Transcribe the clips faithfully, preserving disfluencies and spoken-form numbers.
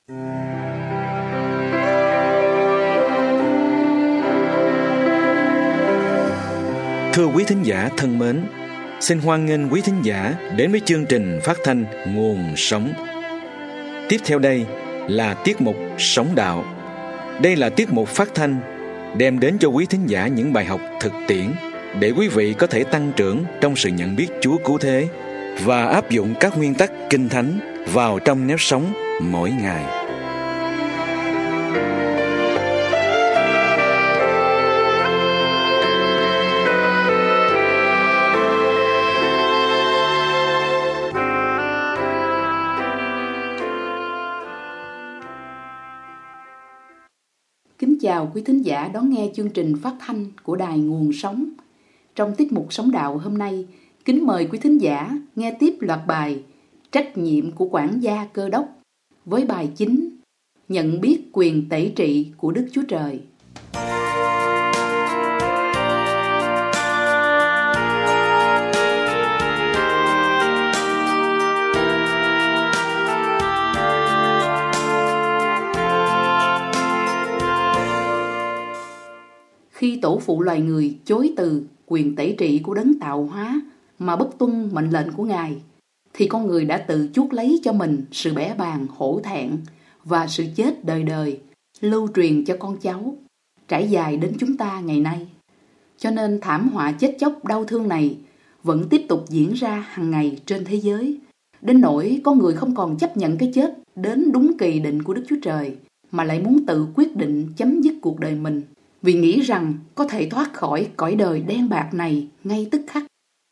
Thưa quý thính giả thân mến, xin hoan nghênh quý thính giả đến với chương trình phát thanh Nguồn Sống. Tiếp theo đây là tiết mục Sống Đạo. Đây là tiết mục phát thanh đem đến cho quý thính giả những bài học thực tiễn để quý vị có thể tăng trưởng trong sự nhận biết Chúa cứu thế và áp dụng các nguyên tắc Kinh Thánh vào trong nếp sống mỗi ngày. Kính chào quý thính giả đón nghe chương trình phát thanh của Đài Nguồn Sống. Trong tiết mục Sống Đạo hôm nay, kính mời quý thính giả nghe tiếp loạt bài Trách nhiệm của quản gia cơ đốc với bài chính Nhận biết quyền tể trị của Đức Chúa Trời. Khi tổ phụ loài người chối từ quyền tể trị của đấng tạo hóa mà bất tuân mệnh lệnh của Ngài, thì con người đã tự chuốc lấy cho mình sự bẽ bàng hổ thẹn và sự chết đời đời, lưu truyền cho con cháu, trải dài đến chúng ta ngày nay. Cho nên thảm họa chết chóc đau thương này vẫn tiếp tục diễn ra hàng ngày trên thế giới, đến nỗi có người không còn chấp nhận cái chết đến đúng kỳ định của Đức Chúa Trời, mà lại muốn tự quyết định chấm dứt cuộc đời mình, vì nghĩ rằng có thể thoát khỏi cõi đời đen bạc này ngay tức khắc.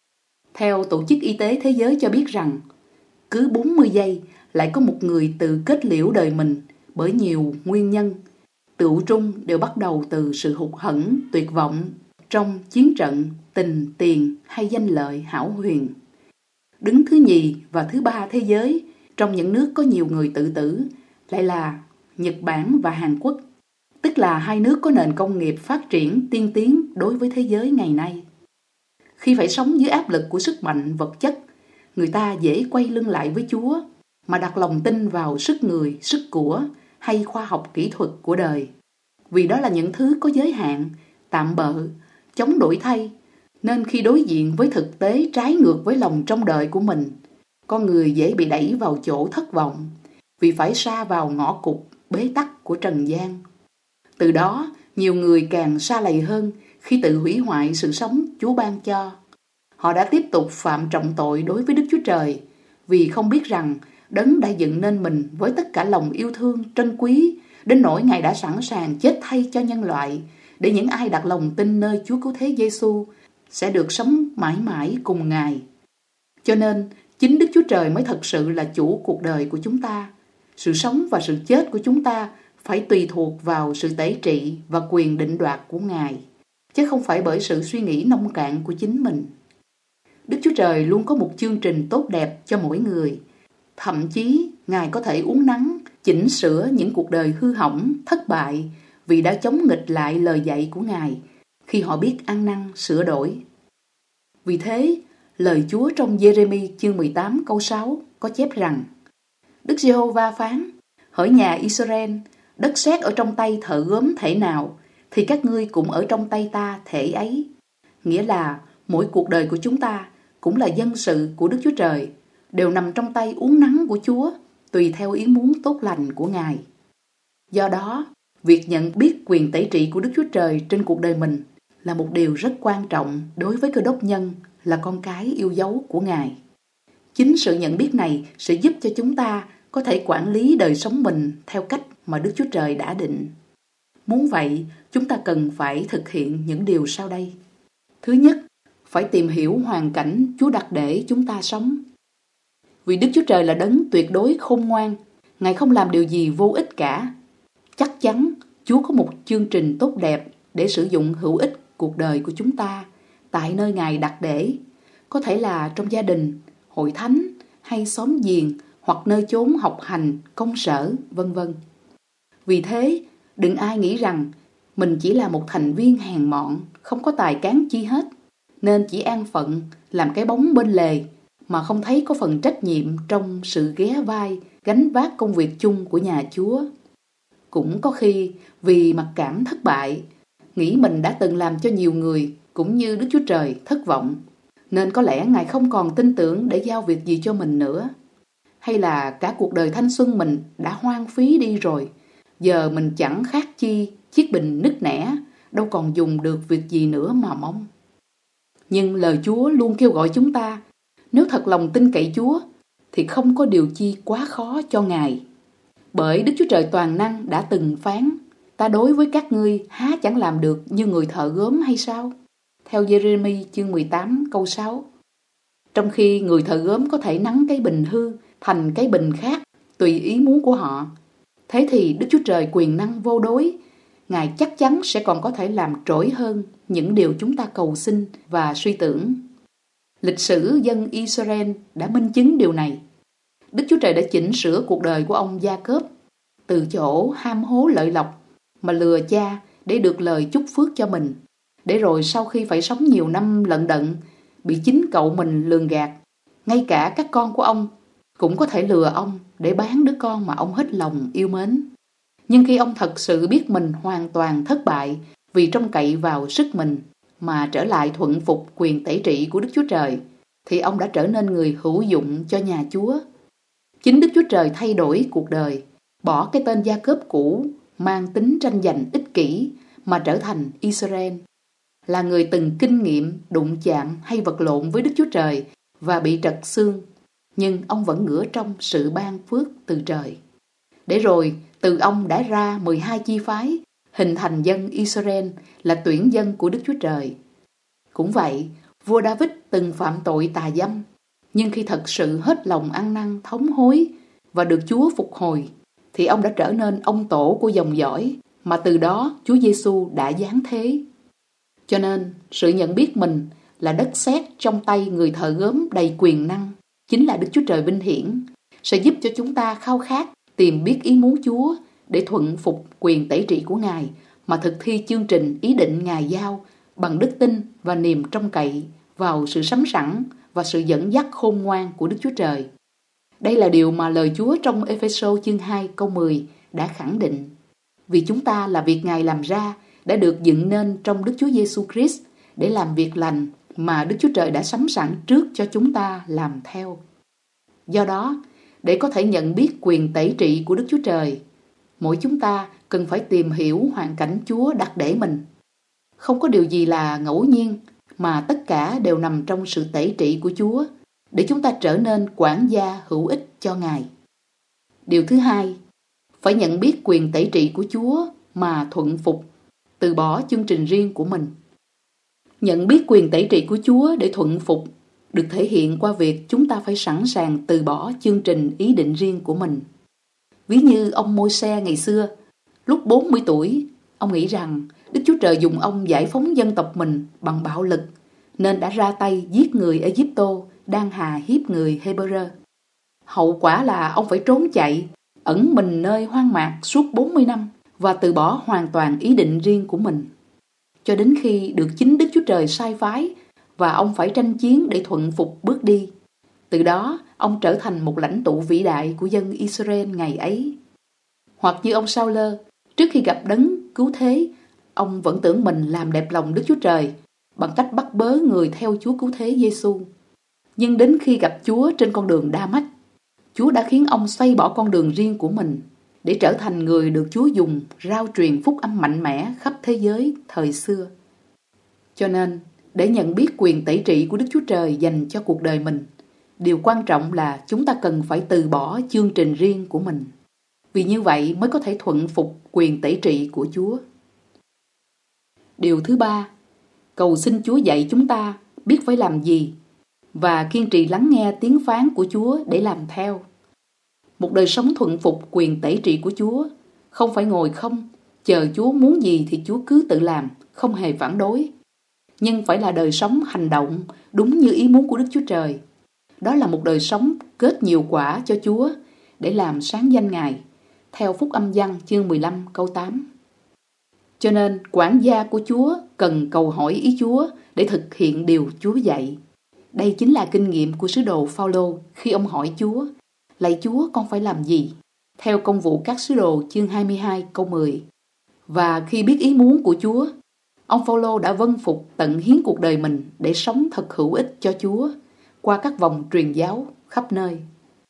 Theo Tổ chức Y tế Thế giới cho biết rằng, cứ bốn mươi giây lại có một người tự kết liễu đời mình bởi nhiều nguyên nhân. Tựu trung đều bắt đầu từ sự hụt hẫng, tuyệt vọng trong chiến trận, tình, tiền hay danh lợi hão huyền. Đứng thứ nhì và thứ ba thế giới trong những nước có nhiều người tự tử lại là Nhật Bản và Hàn Quốc, tức là hai nước có nền công nghiệp phát triển tiên tiến đối với thế giới ngày nay. Khi phải sống dưới áp lực của sức mạnh vật chất, người ta dễ quay lưng lại với Chúa mà đặt lòng tin vào sức người, sức của hay khoa học kỹ thuật của đời. Vì đó là những thứ có giới hạn, tạm bợ, chống đổi thay, nên khi đối diện với thực tế trái ngược với lòng trông đợi của mình, con người dễ bị đẩy vào chỗ thất vọng vì phải sa vào ngõ cụt bế tắc của trần gian. Từ đó, nhiều người càng sa lầy hơn khi tự hủy hoại sự sống Chúa ban cho. Họ đã tiếp tục phạm trọng tội đối với Đức Chúa Trời vì không biết rằng Đấng đã dựng nên mình với tất cả lòng yêu thương trân quý đến nỗi Ngài đã sẵn sàng chết thay cho nhân loại để những ai đặt lòng tin nơi Chúa Cứu Thế Giêsu sẽ được sống mãi mãi cùng Ngài. Cho nên, chính Đức Chúa Trời mới thật sự là chủ cuộc đời của chúng ta. Sự sống và sự chết của chúng ta phải tùy thuộc vào sự tể trị và quyền định đoạt của Ngài, chứ không phải bởi sự suy nghĩ nông cạn của chính mình. Đức Chúa Trời luôn có một chương trình tốt đẹp cho mỗi người. Thậm chí, Ngài có thể uốn nắn, chỉnh sửa những cuộc đời hư hỏng, thất bại vì đã chống nghịch lại lời dạy của Ngài khi họ biết ăn năn sửa đổi. Vì thế, lời Chúa trong Giê-rê-mi chương mười tám câu sáu có chép rằng: Đức Giê-hô-va phán, hỡi nhà Israel, đất sét ở trong tay thợ gốm thể nào, thì các ngươi cũng ở trong tay ta thể ấy. Nghĩa là mỗi cuộc đời của chúng ta cũng là dân sự của Đức Chúa Trời, đều nằm trong tay uốn nắn của Chúa, tùy theo ý muốn tốt lành của Ngài. Do đó, việc nhận biết quyền tể trị của Đức Chúa Trời trên cuộc đời mình là một điều rất quan trọng đối với Cơ Đốc nhân, là con cái yêu dấu của Ngài. Chính sự nhận biết này sẽ giúp cho chúng ta có thể quản lý đời sống mình theo cách mà Đức Chúa Trời đã định. Muốn vậy, chúng ta cần phải thực hiện những điều sau đây. Thứ nhất, phải tìm hiểu hoàn cảnh Chúa đặt để chúng ta sống. Vì Đức Chúa Trời là đấng tuyệt đối khôn ngoan, Ngài không làm điều gì vô ích cả. Chắc chắn Chúa có một chương trình tốt đẹp để sử dụng hữu ích cuộc đời của chúng ta tại nơi Ngài đặt để, có thể là trong gia đình, hội thánh hay xóm giềng, hoặc nơi chốn học hành, công sở, vân vân. Vì thế, đừng ai nghĩ rằng mình chỉ là một thành viên hèn mọn, không có tài cán chi hết, nên chỉ an phận làm cái bóng bên lề mà không thấy có phần trách nhiệm trong sự ghé vai gánh vác công việc chung của nhà Chúa. Cũng có khi vì mặc cảm thất bại, nghĩ mình đã từng làm cho nhiều người cũng như Đức Chúa Trời thất vọng, nên có lẽ Ngài không còn tin tưởng để giao việc gì cho mình nữa. Hay là cả cuộc đời thanh xuân mình đã hoang phí đi rồi, giờ mình chẳng khác chi chiếc bình nứt nẻ, đâu còn dùng được việc gì nữa mà mong. Nhưng lời Chúa luôn kêu gọi chúng ta, nếu thật lòng tin cậy Chúa thì không có điều chi quá khó cho Ngài. Bởi Đức Chúa Trời toàn năng đã từng phán, ta đối với các ngươi há chẳng làm được như người thợ gốm hay sao? Theo Giê-rê-mi chương mười tám câu sáu. Trong khi người thợ gốm có thể nắn cái bình hư thành cái bình khác tùy ý muốn của họ, thế thì Đức Chúa Trời quyền năng vô đối, Ngài chắc chắn sẽ còn có thể làm trỗi hơn những điều chúng ta cầu xin và suy tưởng. Lịch sử dân Israel đã minh chứng điều này. Đức Chúa Trời đã chỉnh sửa cuộc đời của ông Gia-cớp từ chỗ ham hố lợi lộc mà lừa cha để được lời chúc phước cho mình, để rồi sau khi phải sống nhiều năm lận đận, bị chính cậu mình lường gạt. Ngay cả các con của ông cũng có thể lừa ông để bán đứa con mà ông hết lòng yêu mến. Nhưng khi ông thật sự biết mình hoàn toàn thất bại vì trông cậy vào sức mình mà trở lại thuận phục quyền tể trị của Đức Chúa Trời, thì ông đã trở nên người hữu dụng cho nhà Chúa. Chính Đức Chúa Trời thay đổi cuộc đời, bỏ cái tên Gia-cớp cũ mang tính tranh giành ích kỷ mà trở thành Israel, là người từng kinh nghiệm đụng chạm hay vật lộn với Đức Chúa Trời và bị trật xương, nhưng ông vẫn ngửa trong sự ban phước từ trời. Để rồi từ ông đã ra mười hai chi phái, hình thành dân Israel là tuyển dân của Đức Chúa Trời. Cũng vậy, vua David từng phạm tội tà dâm, nhưng khi thật sự hết lòng ăn năn thống hối và được Chúa phục hồi, thì ông đã trở nên ông tổ của dòng dõi mà từ đó Chúa Giêsu đã giáng thế. Cho nên, sự nhận biết mình là đất sét trong tay người thợ gốm đầy quyền năng, chính là Đức Chúa Trời vinh hiển, sẽ giúp cho chúng ta khao khát tìm biết ý muốn Chúa để thuận phục quyền tể trị của Ngài mà thực thi chương trình ý định Ngài giao bằng đức tin và niềm trông cậy vào sự sắm sẵn và sự dẫn dắt khôn ngoan của Đức Chúa Trời. Đây là điều mà lời Chúa trong Ê-phê-sô chương hai câu mười đã khẳng định. Vì chúng ta là việc Ngài làm ra, đã được dựng nên trong Đức Chúa Giêsu Christ để làm việc lành mà Đức Chúa Trời đã sắm sẵn trước cho chúng ta làm theo. Do đó, để có thể nhận biết quyền tể trị của Đức Chúa Trời, mỗi chúng ta cần phải tìm hiểu hoàn cảnh Chúa đặt để mình. Không có điều gì là ngẫu nhiên, mà tất cả đều nằm trong sự tể trị của Chúa, để chúng ta trở nên quản gia hữu ích cho Ngài. Điều thứ hai, phải nhận biết quyền tể trị của Chúa mà thuận phục, từ bỏ chương trình riêng của mình. Nhận biết quyền tể trị của Chúa để thuận phục được thể hiện qua việc chúng ta phải sẵn sàng từ bỏ chương trình ý định riêng của mình. Ví như ông Môi-se ngày xưa, lúc bốn mươi tuổi, ông nghĩ rằng Đức Chúa Trời dùng ông giải phóng dân tộc mình bằng bạo lực, nên đã ra tay giết người Ê-díp-tô đang hà hiếp người Hê-bơ-rơ. Hậu quả là ông phải trốn chạy, ẩn mình nơi hoang mạc suốt bốn mươi năm và từ bỏ hoàn toàn ý định riêng của mình. Cho đến khi được chính Đức Chúa Trời sai phái và ông phải tranh chiến để thuận phục bước đi. Từ đó, ông trở thành một lãnh tụ vĩ đại của dân Israel ngày ấy. Hoặc như ông Sao-lơ, trước khi gặp đấng cứu thế, ông vẫn tưởng mình làm đẹp lòng Đức Chúa Trời bằng cách bắt bớ người theo Chúa cứu thế Giêsu. Nhưng đến khi gặp Chúa trên con đường Đa-mách, Chúa đã khiến ông xoay bỏ con đường riêng của mình để trở thành người được Chúa dùng rao truyền phúc âm mạnh mẽ khắp thế giới thời xưa. Cho nên, để nhận biết quyền tể trị của Đức Chúa Trời dành cho cuộc đời mình, điều quan trọng là chúng ta cần phải từ bỏ chương trình riêng của mình. Vì như vậy mới có thể thuận phục quyền tể trị của Chúa. Điều thứ ba, cầu xin Chúa dạy chúng ta biết phải làm gì và kiên trì lắng nghe tiếng phán của Chúa để làm theo. Một đời sống thuận phục quyền tể trị của Chúa không phải ngồi không, chờ Chúa muốn gì thì Chúa cứ tự làm, không hề phản đối. Nhưng phải là đời sống hành động đúng như ý muốn của Đức Chúa Trời. Đó là một đời sống kết nhiều quả cho Chúa để làm sáng danh Ngài, theo Phúc Âm Giăng chương mười lăm câu tám. Cho nên quản gia của Chúa cần cầu hỏi ý Chúa để thực hiện điều Chúa dạy. Đây chính là kinh nghiệm của sứ đồ Phao-lô khi ông hỏi Chúa: Lạy Chúa, con phải làm gì? Theo Công vụ các sứ đồ chương hai mươi hai câu mười. Và khi biết ý muốn của Chúa, ông Phao-lô đã vâng phục tận hiến cuộc đời mình để sống thật hữu ích cho Chúa qua các vòng truyền giáo khắp nơi.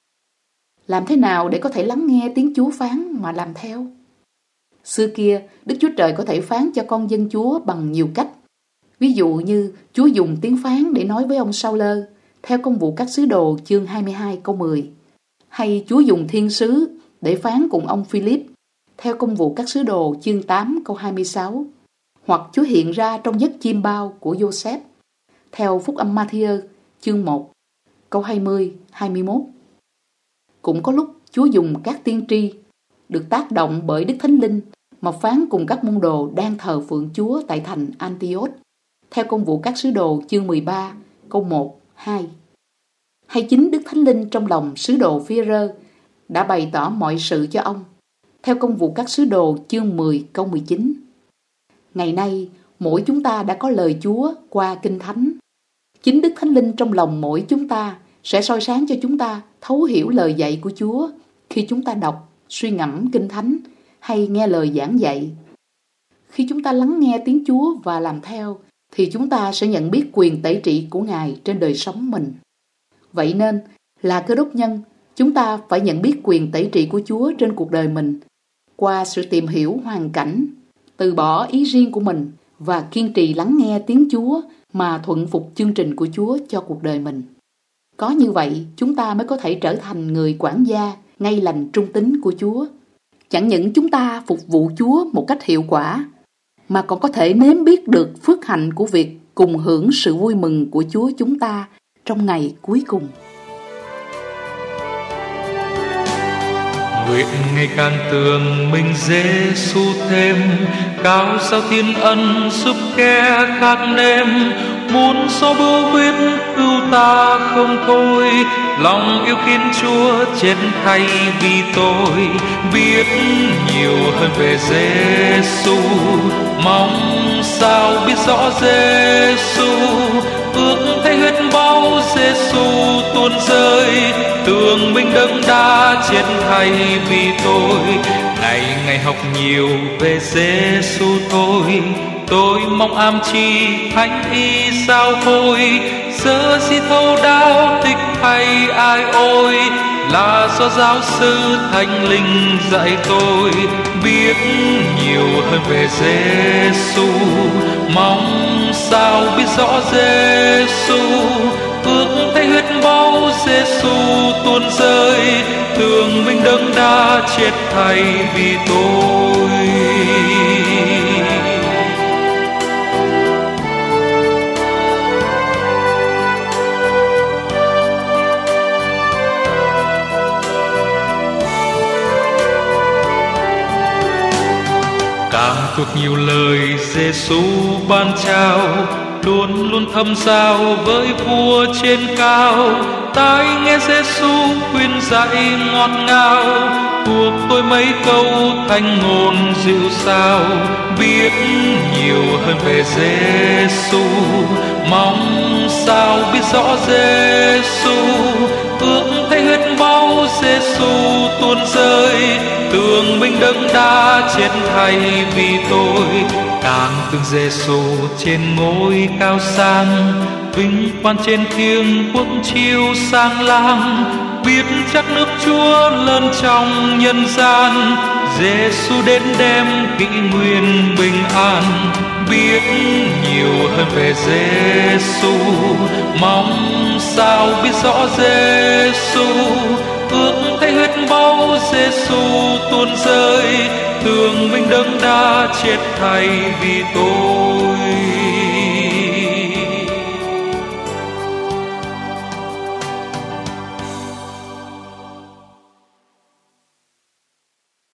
Làm thế nào để có thể lắng nghe tiếng Chúa phán mà làm theo? Xưa kia, Đức Chúa Trời có thể phán cho con dân Chúa bằng nhiều cách. Ví dụ như Chúa dùng tiếng phán để nói với ông Sao-lơ theo Công vụ các sứ đồ chương hai mươi hai câu mười. Hay Chúa dùng thiên sứ để phán cùng ông Philip theo Công vụ các sứ đồ chương tám câu hai mươi sáu. Hoặc Chúa hiện ra trong giấc chiêm bao của Giô-xép theo Phúc âm Ma-thi-ơ chương một câu hai mươi đến hai mươi mốt. Cũng có lúc Chúa dùng các tiên tri được tác động bởi Đức Thánh Linh mà phán cùng các môn đồ đang thờ phượng Chúa tại thành Antioch theo Công vụ các sứ đồ chương mười ba câu một, hai. Hay chính Đức Thánh Linh trong lòng sứ đồ Phi-e-rơ đã bày tỏ mọi sự cho ông theo Công vụ các sứ đồ chương mười câu mười chín. Ngày nay, mỗi chúng ta đã có lời Chúa qua Kinh Thánh. Chính Đức Thánh Linh trong lòng mỗi chúng ta sẽ soi sáng cho chúng ta thấu hiểu lời dạy của Chúa khi chúng ta đọc, suy ngẫm Kinh Thánh hay nghe lời giảng dạy. Khi chúng ta lắng nghe tiếng Chúa và làm theo, thì chúng ta sẽ nhận biết quyền tẩy trị của Ngài trên đời sống mình. Vậy nên, là Cơ Đốc nhân, chúng ta phải nhận biết quyền tẩy trị của Chúa trên cuộc đời mình qua sự tìm hiểu hoàn cảnh, từ bỏ ý riêng của mình và kiên trì lắng nghe tiếng Chúa mà thuận phục chương trình của Chúa cho cuộc đời mình. Có như vậy, chúng ta mới có thể trở thành người quản gia ngay lành trung tín của Chúa. Chẳng những chúng ta phục vụ Chúa một cách hiệu quả, mà còn có thể nếm biết được phước hạnh của việc cùng hưởng sự vui mừng của Chúa chúng ta trong ngày cuối cùng. Nguyện ngày càng tường mình Giê-xu thêm, cao sao thiên ân giúp kẻ khác nêm. Muốn xóa bưu huyết cứu ta không thôi, lòng yêu kính Chúa chết thay vì tôi. Biết nhiều hơn về Giê-xu, mong sao biết rõ Giê-xu. Ước thấy huyết máu Giê-xu tuôn rơi, tưởng mình đấng đã chết thay vì tôi. Ngày ngày học nhiều về Giê-xu thôi, tôi mong ám chi thánh y sao thôi. Giờ si thâu đáo tích hay ai ôi, là do giáo sư thánh linh dạy tôi. Biết nhiều hơn về Giê-xu, mong sao biết rõ Giê-xu. Ước thấy huyết máu Giê-xu tuôn rơi, tưởng mình đấng đã chết thay vì tôi. Càng thuộc nhiều lời Giê-xu ban trao, luôn luôn thâm giao với vua trên cao. Tai nghe Giê-xu khuyên dạy ngọt ngào, thuộc tôi mấy câu thanh ngôn dịu sao. Biết nhiều hơn về Giê-xu, mong sao biết rõ Giê-xu. Ước thấy huyết máu Giê-xu tuôn rơi, tưởng mình đấng đã chết thay vì tôi. Càng tưởng Giê-xu trên ngôi cao sang, vinh quang trên thiêng quốc chiếu sang lang. Biết chắc nước Chúa lớn trong nhân gian, Giê-xu đến đem kỷ nguyên bình an. Biết nhiều hơn về Giê-xu, mong sao biết rõ Giê-xu. Ước thấy huyết máu Giê-xu tuôn rơi, tưởng mình đấng đã chết thay vì tôi.